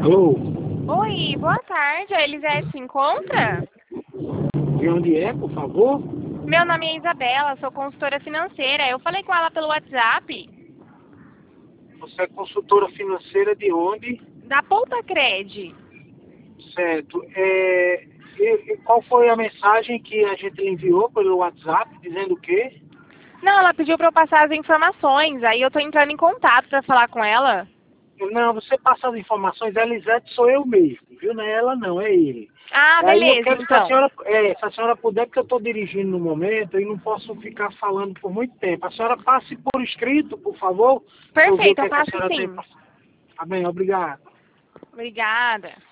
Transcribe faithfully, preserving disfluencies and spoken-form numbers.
Alô? Oi, boa tarde. A Elisete se encontra? De onde é, por favor? Meu nome é Isabela, sou consultora financeira. Eu falei com ela pelo WhatsApp. Você é consultora financeira de onde? Da Poupa Cred. Certo. É, e, e qual foi a mensagem que a gente lhe enviou pelo WhatsApp, dizendo o quê? Não, ela pediu para eu passar as informações. Aí eu tô entrando em contato para falar com ela. Não, você passa as informações, a Elisete sou eu mesmo, viu? Não é ela não, é ele. Ah, Aí eu beleza, quero que a então. senhora, é, se a senhora puder, porque eu estou dirigindo no momento e não posso ficar falando por muito tempo. A senhora passe por escrito, por favor, para eu ver o Perfeito, que, eu é que a passo senhora tem sim. para... Tá bem, obrigado. Obrigada.